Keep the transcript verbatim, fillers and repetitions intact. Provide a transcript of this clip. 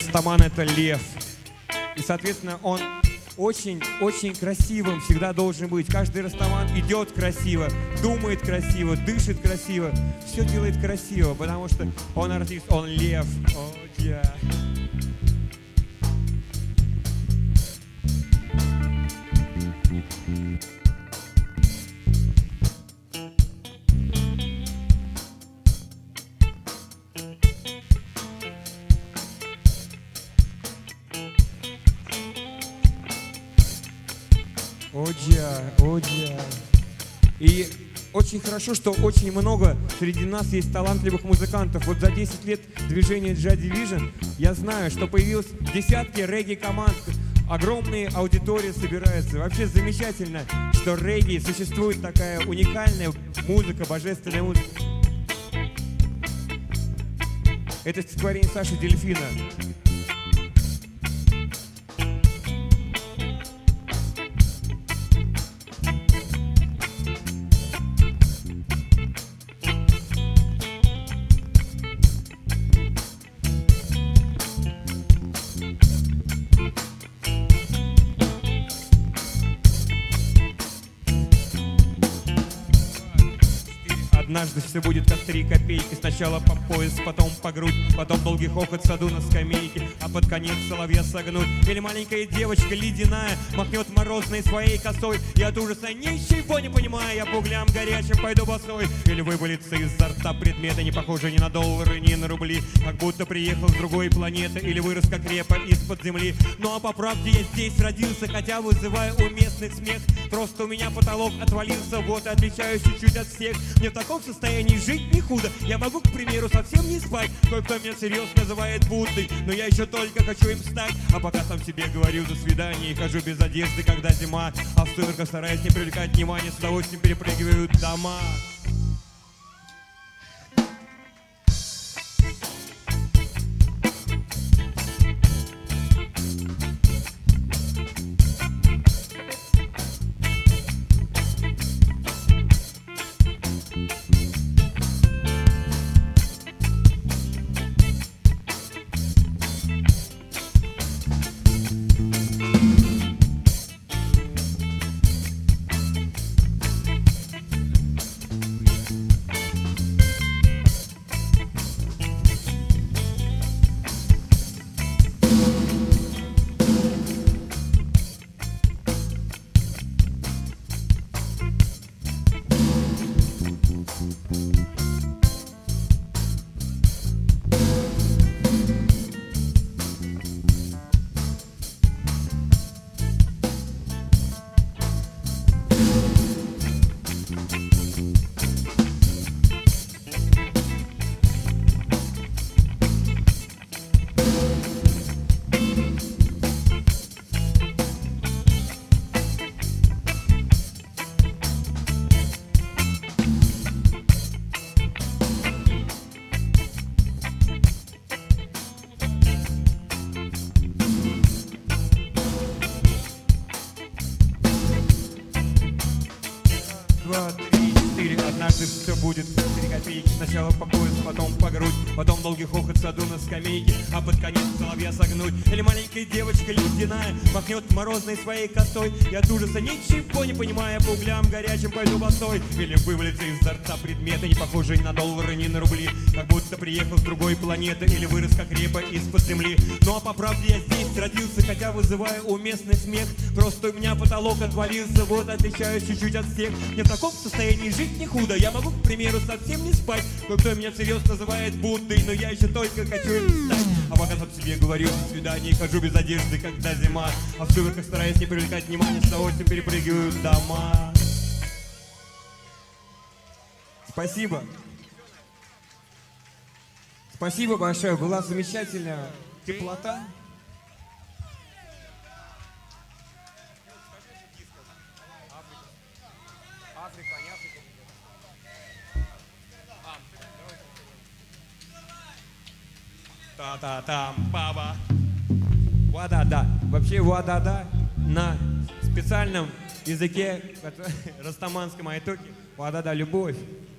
Растаман — это лев. И, соответственно, он очень-очень красивым всегда должен быть. Каждый растаман идет красиво, думает красиво, дышит красиво, все делает красиво, потому что он артист, он лев. О, yeah. Оджа, оджа. И очень хорошо, что очень много среди нас есть талантливых музыкантов. Вот за десять лет движения Joy Division я знаю, что появилось десятки регги-команд, огромные аудитории собираются. Вообще замечательно, что регги существует такая уникальная музыка, божественная музыка. Это стихотворение Саши Дельфина. Однажды все будет как три копейки. Сначала по пояс, потом по грудь, потом долгий хохот в саду на скамейке, а под конец соловья согнуть. Или маленькая девочка ледяная махнет морозной своей косой, и от ужаса ничего не понимая, я по углям горячим пойду босой. Или вывалится изо рта предметы, не похожие ни на доллары, ни на рубли, как будто приехал с другой планеты, или вырос как репа из-под земли. Ну а по правде я здесь родился, хотя вызываю уместный смех. Просто у меня потолок отвалился, вот и отличаюсь чуть-чуть от всех. Мне в таком состоянии жить не худо. Я могу, к примеру, совсем не спать. Кое-кто меня всерьез называет Буддой, но я еще только хочу им стать. А пока сам себе говорю до свидания и хожу без одежды, когда зима, а в сумерках, стараясь не привлекать внимания, с удовольствием перепрыгиваю дома. Два, три, четыре, однажды все будет три копейки. Сначала по пояс, потом по грудь, потом долгий хохот в саду на скамейке, а под конец соловья согнуть. Или маленькая девочка ледяная махнет морозной своей косой, и от ужаса ничего не понимая, по углям горячим пойду босой. Или вывалится изо рта предметы, не похожие ни на доллары, ни на рубли, как будто приехал с другой планеты, или вырос как репа из-под земли. Ну а по правде я здесь родился, хотя вызываю уместный смех. Просто у меня потолок отвалился, вот отличаюсь чуть-чуть от всех. Мне в таком состоянии жить не худо. Я могу, к примеру, совсем не спать. Кто меня всерьез называет Буддой, но я еще только хочу им стать. А пока сам себе говорю до свидания, хожу без одежды, когда зима, а в сумерках, стараясь не привлекать внимания, с удовольствием перепрыгиваю дома. Спасибо. Спасибо большое. Была замечательная теплота. Та-та-там, баба. Ва-да-да. Вообще ва-да-да на специальном языке растаманском айтоке. Ва-да-да, любовь.